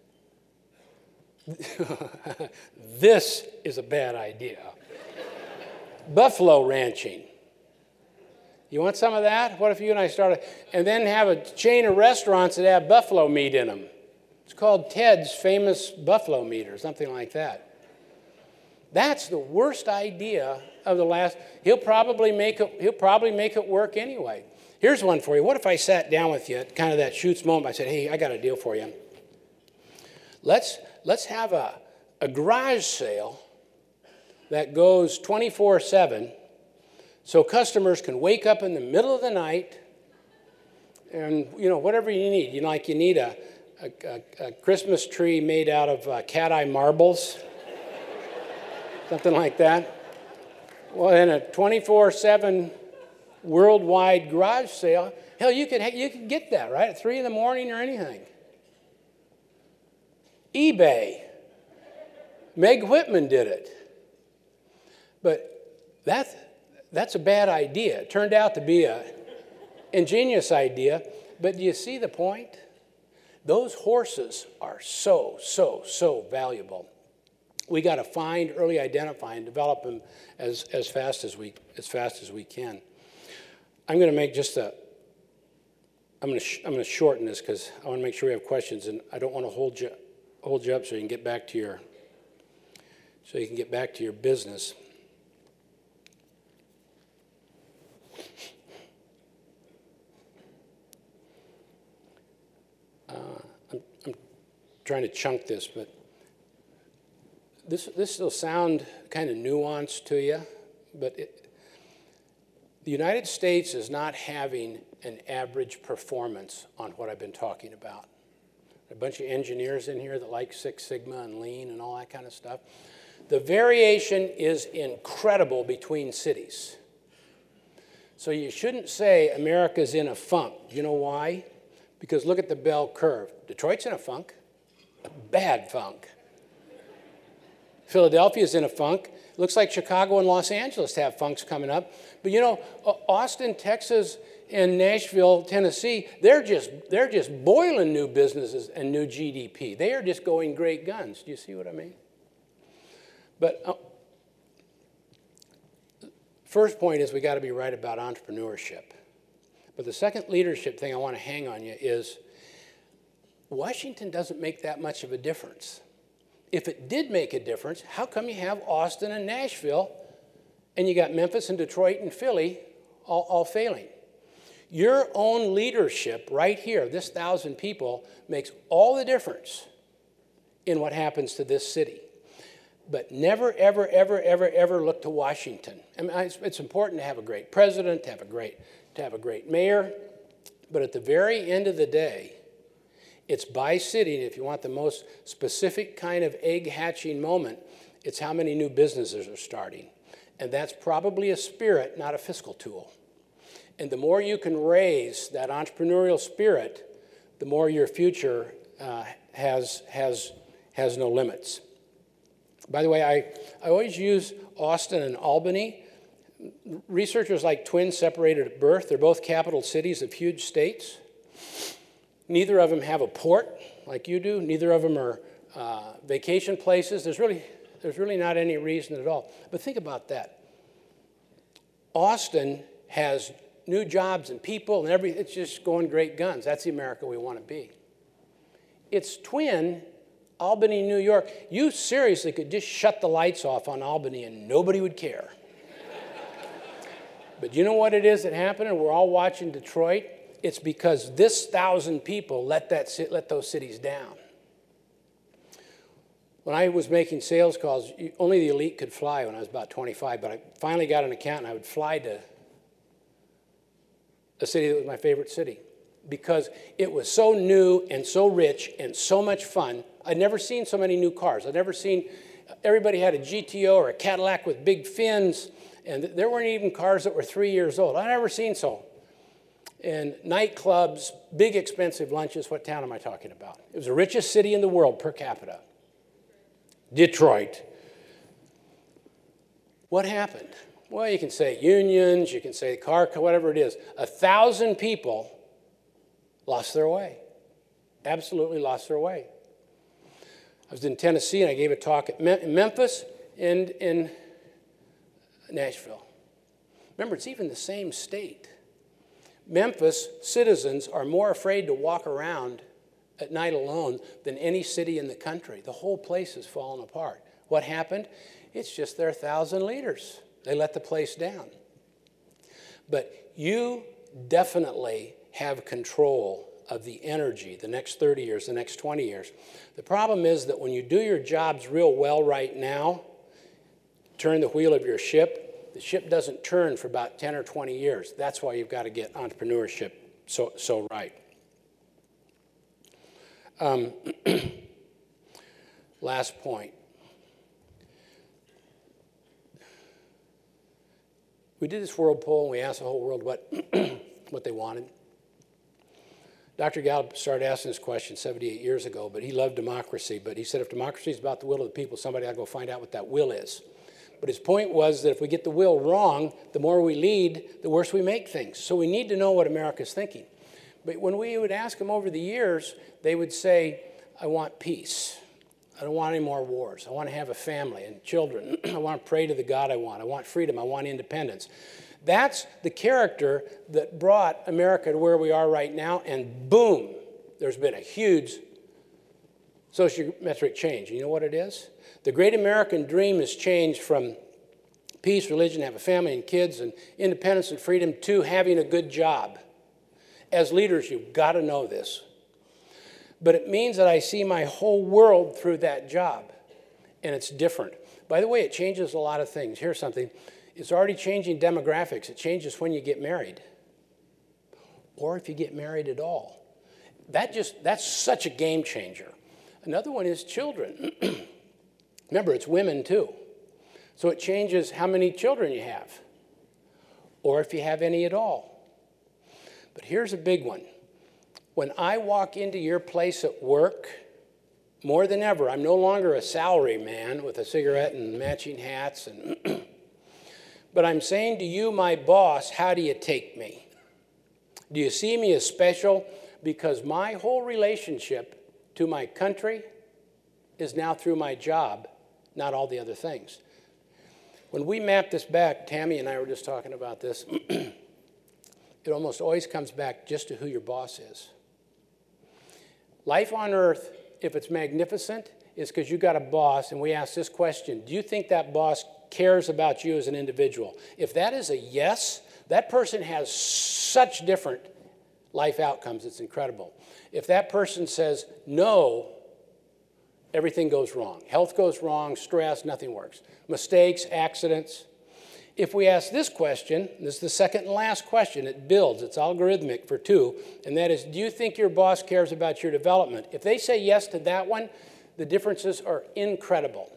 This is a bad idea. Buffalo ranching. You want some of that? What if you and I started, and then have a chain of restaurants that have buffalo meat in them? It's called Ted's Famous Buffalo Meat or something like that. That's the worst idea of the last. He'll probably make it, he'll probably make it work anyway. Here's one for you. What if I sat down with you at kind of that Schutz moment? I said, hey, I got a deal for you. Let's, let's have a, a garage sale that goes twenty-four seven so customers can wake up in the middle of the night and, you know, whatever you need. You know, like you need a, a, a Christmas tree made out of uh, cat eye marbles, something like that. Well, in a twenty-four seven worldwide garage sale, hell, you could, you could get that, right, at three in the morning or anything. eBay. Meg Whitman did it. But that's, that's a bad idea. It turned out to be an ingenious idea. But do you see the point? Those horses are so, so, so valuable. We got to find, early identify, and develop them as, as, fast as, we, as fast as we can. I'm going to make just a, I'm going to, I'm going to shorten this because I want to make sure we have questions, and I don't want to hold you, hold you up so you can get back to your, so you can get back to your business. trying to chunk this, but this, this will sound kind of nuanced to you, but it, the United States is not having an average performance on what I've been talking about. A bunch of engineers in here that like Six Sigma and Lean and all that kind of stuff. The variation is incredible between cities. So you shouldn't say America's in a funk. You know why? Because look at the bell curve. Detroit's in a funk, a bad funk. Philadelphia's in a funk. Looks like Chicago and Los Angeles have funks coming up. But you know, Austin, Texas, and Nashville, Tennessee, they're just, they're just boiling new businesses and new G D P. They are just going great guns. Do you see what I mean? But uh, first point is we got to be right about entrepreneurship. But the second leadership thing I want to hang on you is Washington doesn't make that much of a difference. If it did make a difference, how come you have Austin and Nashville and you got Memphis and Detroit and Philly all, all failing? Your own leadership right here, this thousand people, makes all the difference in what happens to this city. But never, ever, ever, ever, ever look to Washington. I mean, it's, it's important to have a great president, to have a great, to have a great mayor, but at the very end of the day, it's by city, and if you want the most specific kind of egg hatching moment, it's how many new businesses are starting. And that's probably a spirit, not a fiscal tool. And the more you can raise that entrepreneurial spirit, the more your future uh, has, has, has no limits. By the way, I, I always use Austin and Albany. Researchers like twins separated at birth. They're both capital cities of huge states. Neither of them have a port like you do. Neither of them are uh, vacation places. There's really, there's really not any reason at all. But think about that. Austin has new jobs and people and everything. It's just going great guns. That's the America we want to be. It's twin, Albany, New York. You seriously could just shut the lights off on Albany and nobody would care. But you know what it is that happened? And we're all watching Detroit. It's because this thousand people let, that, let those cities down. When I was making sales calls, only the elite could fly when I was about twenty-five, but I finally got an account and I would fly to a city that was my favorite city because it was so new and so rich and so much fun. I'd never seen so many new cars. I'd never seen, everybody had a G T O or a Cadillac with big fins, and there weren't even cars that were three years old. I'd never seen so. And nightclubs, big expensive lunches. What town am I talking about? It was the richest city in the world per capita. Detroit. What happened? Well, you can say unions, you can say car, whatever it is. A thousand people lost their way. Absolutely lost their way. I was in Tennessee and I gave a talk at Memphis and in Nashville. Remember, it's even the same state. Memphis citizens are more afraid to walk around at night alone than any city in the country. The whole place has fallen apart. What happened? It's just their thousand leaders. They let the place down. But you definitely have control of the energy the next thirty years, the next twenty years. The problem is that when you do your jobs real well right now, turn the wheel of your ship, the ship doesn't turn for about ten or twenty years. That's why you've got to get entrepreneurship so, so right. Um, last point. We did this world poll and we asked the whole world what, what they wanted. Doctor Gallup started asking this question seventy-eight years ago, but he loved democracy. But he said if democracy is about the will of the people, somebody ought to go find out what that will is. But his point was that if we get the will wrong, the more we lead, the worse we make things. So we need to know what America's thinking. But when we would ask them over the years, they would say, I want peace. I don't want any more wars. I want to have a family and children. I want to pray to the God I want. I want freedom. I want independence. That's the character that brought America to where we are right now, and boom, there's been a huge sociometric change. You know what it is? The great American dream has changed from peace, religion, have a family and kids, and independence and freedom to having a good job. As leaders, you've got to know this. but it means that I see my whole world through that job, and it's different. By the way, it changes a lot of things. Here's something. It's already changing demographics. It changes when you get married, or if you get married at all. That just, that's such a game changer. Another one is children. Remember, it's women too. So it changes how many children you have, or if you have any at all. But here's a big one. When I walk into your place at work, more than ever, I'm no longer a salary man with a cigarette and matching hats, and but I'm saying to you, my boss, how do you take me? Do you see me as special? Because my whole relationship to my country is now through my job, not all the other things. When we map this back, Tammy and I were just talking about this, it almost always comes back just to who your boss is. Life on earth, if it's magnificent, is because you got a boss, and we ask this question: do you think that boss cares about you as an individual? If that is a yes, that person has such different life outcomes, it's incredible. If that person says no, everything goes wrong. Health goes wrong, stress, nothing works. Mistakes, accidents. If we ask this question, this is the second and last question, it builds, it's algorithmic for two, and that is, do you think your boss cares about your development? If they say yes to that one, the differences are incredible.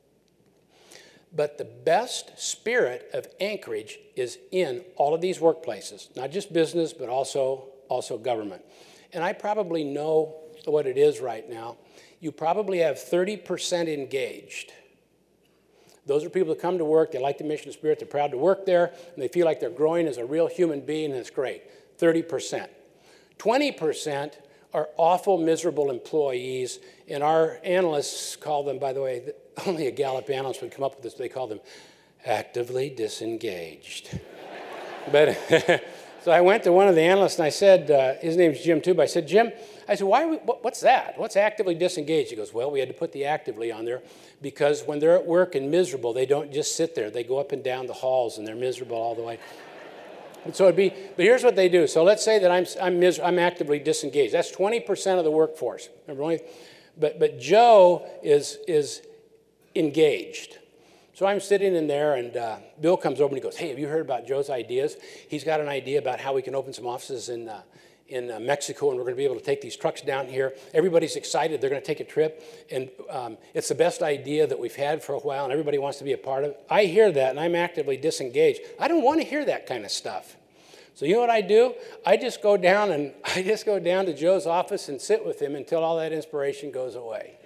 But the best spirit of Anchorage is in all of these workplaces, not just business, but also, also government. And I probably know what it is right now. You probably have thirty percent engaged. Those are people that come to work, they like the mission spirit, they're proud to work there, and they feel like they're growing as a real human being, and it's great. thirty percent. twenty percent are awful, miserable employees, and our analysts call them, by the way, only a Gallup analyst would come up with this, they call them actively disengaged. But so I went to one of the analysts and I said, uh, his name's Jim Tube, I said, Jim, I said, why are we, what, what's that? What's actively disengaged? He goes, well, we had to put the actively on there because when they're at work and miserable, they don't just sit there. They go up and down the halls and they're miserable all the way. And so it'd be, but here's what they do. So let's say that I'm, I'm, mis I'm actively disengaged. That's twenty percent of the workforce. Remember, only, but, but Joe is, is engaged. So I'm sitting in there, and uh, Bill comes over and he goes, hey, have you heard about Joe's ideas? He's got an idea about how we can open some offices in, uh, in uh, Mexico, and we're going to be able to take these trucks down here. Everybody's excited. They're going to take a trip, and um, it's the best idea that we've had for a while, and everybody wants to be a part of it. I hear that, and I'm actively disengaged. I don't want to hear that kind of stuff. So you know what I do? I just go down, and I just go down to Joe's office and sit with him until all that inspiration goes away.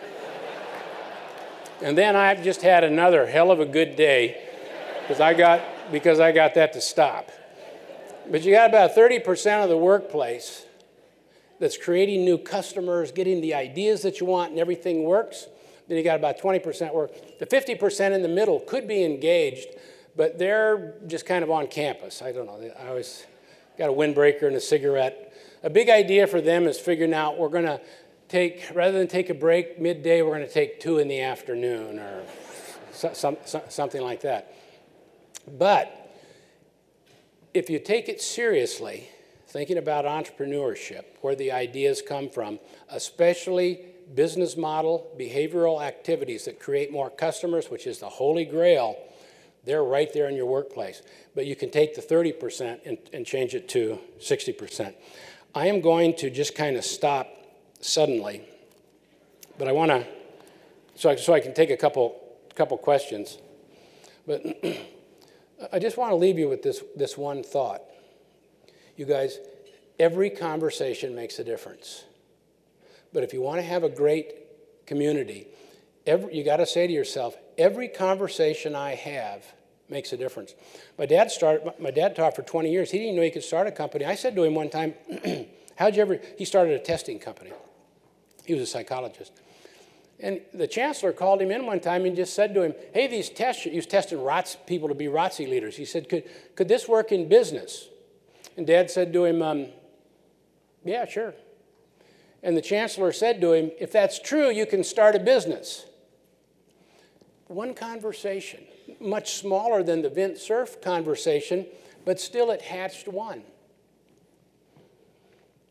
And then I've just had another hell of a good day because I got, because I got that to stop. But you got about thirty percent of the workplace that's creating new customers, getting the ideas that you want, and everything works. Then you got about twenty percent work. The fifty percent in the middle could be engaged, but they're just kind of on campus. I don't know. I always got a windbreaker and a cigarette. A big idea for them is figuring out we're going to take, rather than take a break midday, we're going to take two in the afternoon or so, some, so, something like that. But if you take it seriously, thinking about entrepreneurship, where the ideas come from, especially business model, behavioral activities that create more customers, which is the holy grail, they're right there in your workplace. But you can take the thirty percent and, and change it to sixty percent. I am going to just kind of stop suddenly, but I want to, so I, so I can take a couple, couple questions. But I just want to leave you with this, this one thought. You guys, every conversation makes a difference. But if you want to have a great community, every, you got to say to yourself, every conversation I have makes a difference. My dad started, my dad taught for twenty years. He didn't know he could start a company. I said to him one time, how'd you ever, he started a testing company. He was a psychologist. And the chancellor called him in one time and just said to him, hey, these tests, he was testing R O T S, people to be R O T S leaders. He said, could, could this work in business? And Dad said to him, um, yeah, sure. And the chancellor said to him, if that's true, you can start a business. One conversation, much smaller than the Vint Cerf conversation, but still it hatched one.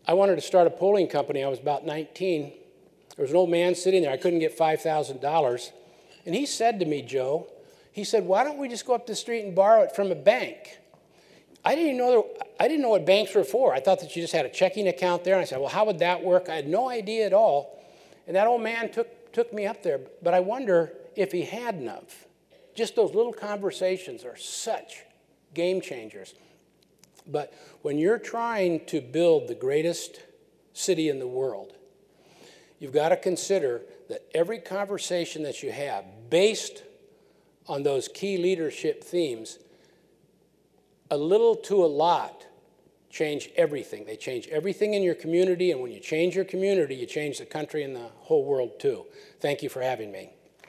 I wanted to start a polling company. I was about nineteen. There was an old man sitting there. I couldn't get five thousand dollars. And he said to me, Joe, he said, why don't we just go up the street and borrow it from a bank? I didn't even know there, I didn't know what banks were for. I thought that you just had a checking account there. And I said, well, how would that work? I had no idea at all. And that old man took, took me up there. But I wonder if he hadn't of. Just those little conversations are such game changers. But when you're trying to build the greatest city in the world, you've got to consider that every conversation that you have based on those key leadership themes, a little to a lot change everything. They change everything in your community, and when you change your community, you change the country and the whole world too. Thank you for having me.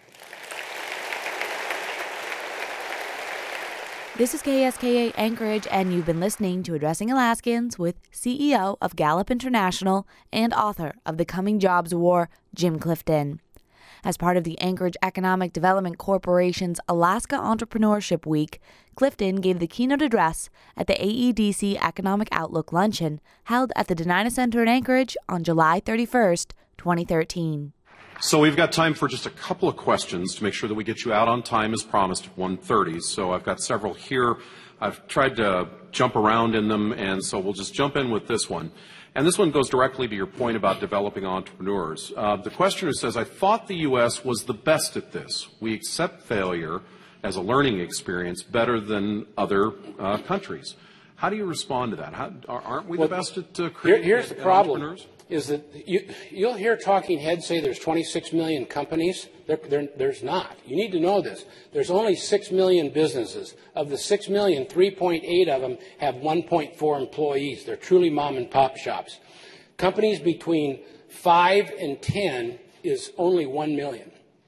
This is K S K A Anchorage, and you've been listening to Addressing Alaskans with C E O of Gallup International and author of The Coming Jobs War, Jim Clifton. As part of the Anchorage Economic Development Corporation's Alaska Entrepreneurship Week, Clifton gave the keynote address at the A E D C Economic Outlook Luncheon held at the Denina Center in Anchorage on July thirty-first, twenty thirteen. So we've got time for just a couple of questions to make sure that we get you out on time as promised at one thirty. So I've got several here. I've tried to jump around in them, and so we'll just jump in with this one. And this one goes directly to your point about developing entrepreneurs. Uh, the questioner says, I thought the U S was the best at this. We accept failure as a learning experience better than other uh, countries. How do you respond to that? How, aren't we well, the best at uh, creating here, here's the problem. Is that you, you'll hear talking heads say there's twenty-six million companies. There, there, there's not. You need to know this. There's only six million businesses. Of the six million, three point eight of them have one point four employees. They're truly mom and pop shops. Companies between five and ten is only one million.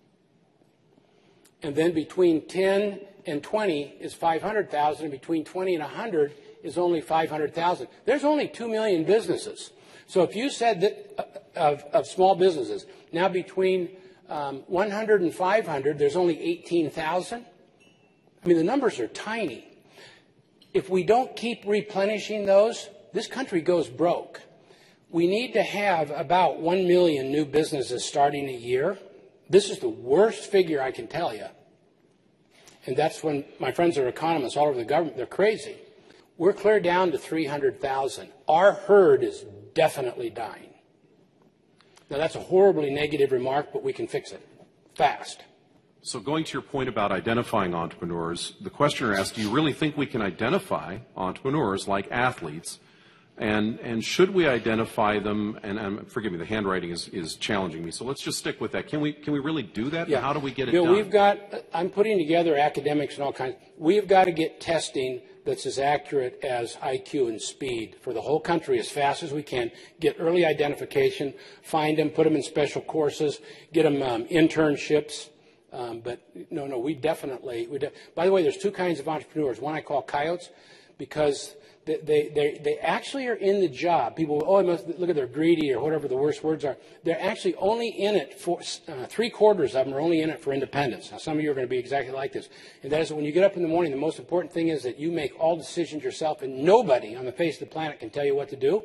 And then between ten and twenty is five hundred thousand. And between twenty and one hundred is only five hundred thousand. There's only two million businesses. So if you said that uh, of, of small businesses, now between um, one hundred and five hundred, there's only eighteen thousand. I mean, the numbers are tiny. If we don't keep replenishing those, this country goes broke. We need to have about one million new businesses starting a year. This is the worst figure I can tell you. And that's when my friends are economists all over the government, they're crazy. We're clear down to three hundred thousand. Our herd is definitely dying. Now, that's a horribly negative remark, but we can fix it fast. So going to your point about identifying entrepreneurs, the questioner asked, do you really think we can identify entrepreneurs like athletes? And, and should we identify them? And, and forgive me, the handwriting is, is challenging me. So let's just stick with that. Can we, can we really do that? Yeah. And how do we get it Bill, done? We've got, I'm putting together academics and all kinds. We've got to get testing that's as accurate as I Q and speed for the whole country as fast as we can, get early identification, find them, put them in special courses, get them um, internships. Um, but no, no, we definitely, we de by the way, there's two kinds of entrepreneurs. One I call coyotes because they, they, they, they actually are in the job. People, oh, I must look at they're greedy or whatever the worst words are. They're actually only in it for, uh, three quarters of them are only in it for independence. Now, some of you are going to be exactly like this. And that is when you get up in the morning, the most important thing is that you make all decisions yourself and nobody on the face of the planet can tell you what to do.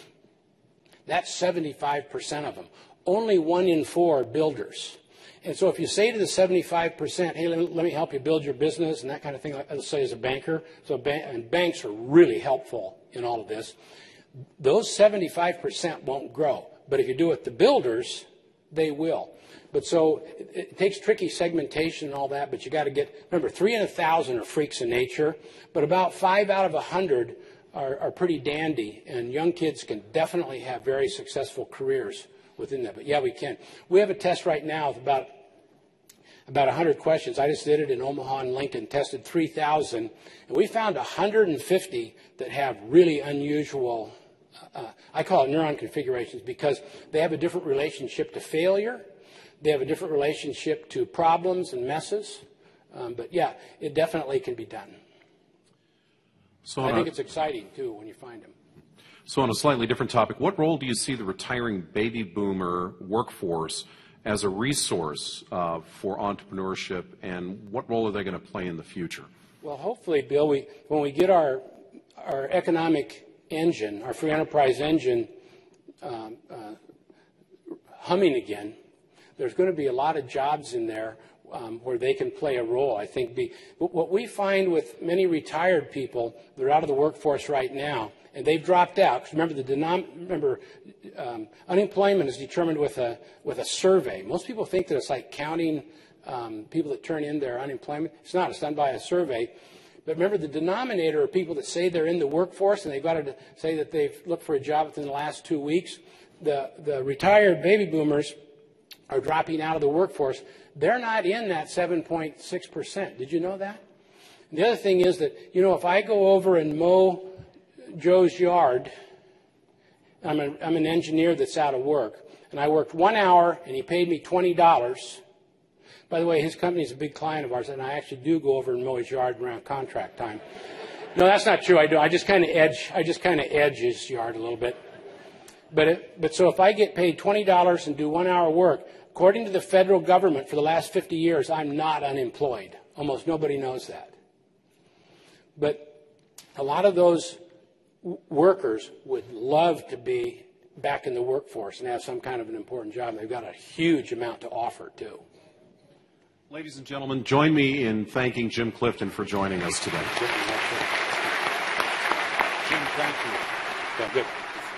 That's seventy-five percent of them. Only one in four are builders. And so if you say to the seventy-five percent, hey, let me, let me help you build your business and that kind of thing, let's say as a banker, so ban and banks are really helpful in all of this, those seventy-five percent won't grow. But if you do it the builders, they will. But so it, it takes tricky segmentation and all that, but you got to get, remember, three in a thousand are freaks of nature, but about five out of a hundred are, are pretty dandy, and young kids can definitely have very successful careers within that. But yeah, we can. We have a test right now with about about one hundred questions. I just did it in Omaha and Lincoln, tested three thousand, and we found one hundred fifty that have really unusual, uh, I call it neuron configurations, because they have a different relationship to failure. They have a different relationship to problems and messes. Um, but yeah, it definitely can be done. So I think a, it's exciting, too, when you find them. So on a slightly different topic, what role do you see the retiring baby boomer workforce as a resource uh, for entrepreneurship, and what role are they going to play in the future? Well, hopefully, Bill, we, when we get our, our economic engine, our free enterprise engine, um, uh, humming again, there's going to be a lot of jobs in there um, where they can play a role, I think. Be, but what we find with many retired people, they're out of the workforce right now, and they've dropped out. Because remember, the denom- remember um, unemployment is determined with a, with a survey. Most people think that it's like counting um, people that turn in their unemployment. It's not. It's done by a survey. But remember, the denominator are people that say they're in the workforce, and they've got to say that they've looked for a job within the last two weeks. The, the retired baby boomers are dropping out of the workforce. They're not in that seven point six percent. Did you know that? And the other thing is that, you know, if I go over and mow Joe's yard, I'm, a, I'm an engineer that's out of work, and I worked one hour, and he paid me twenty dollars. By the way, his company is a big client of ours, and I actually do go over and mow his yard around contract time. No, that's not true. I do. I just kind of edge. I just kind of edge his yard a little bit. But it, but so if I get paid twenty dollars and do one hour work, according to the federal government, for the last fifty years, I'm not unemployed. Almost nobody knows that. But a lot of those w- workers would love to be back in the workforce and have some kind of an important job. And they've got a huge amount to offer too. Ladies and gentlemen, join me in thanking Jim Clifton for joining us today. Jim, thank you. Yeah, good.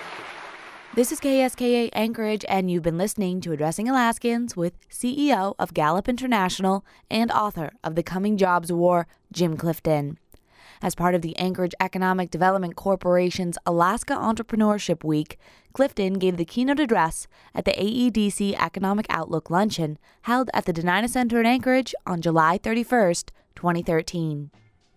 This is K S K A Anchorage, and you've been listening to Addressing Alaskans with C E O of Gallup International and author of The Coming Jobs War, Jim Clifton. As part of the Anchorage Economic Development Corporation's Alaska Entrepreneurship Week, Clifton gave the keynote address at the A E D C Economic Outlook Luncheon held at the Denina Center in Anchorage on July thirty-first, twenty thirteen.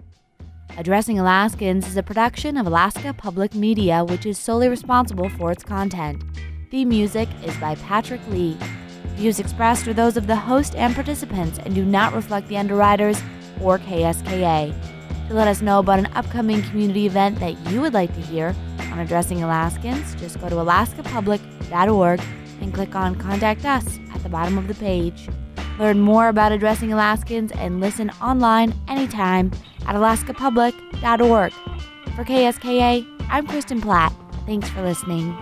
Addressing Alaskans is a production of Alaska Public Media, which is solely responsible for its content. Theme music is by Patrick Lee. Views expressed are those of the host and participants and do not reflect the underwriters or K S K A. To let us know about an upcoming community event that you would like to hear on Addressing Alaskans, just go to alaska public dot org and click on Contact Us at the bottom of the page. Learn more about Addressing Alaskans and listen online anytime at alaska public dot org. For K S K A, I'm Kristen Platt. Thanks for listening.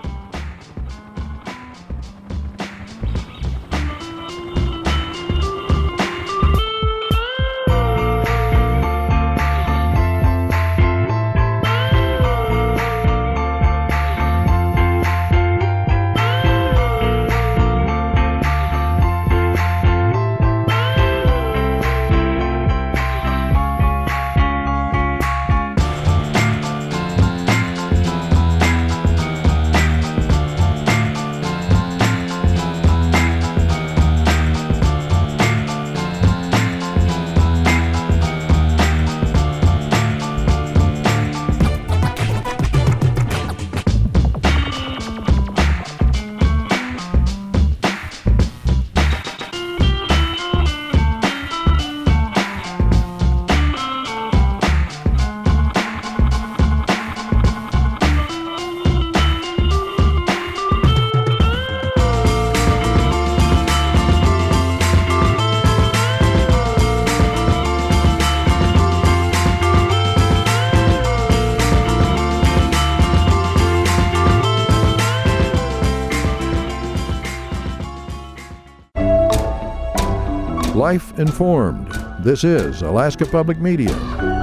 Life Informed. This is Alaska Public Media.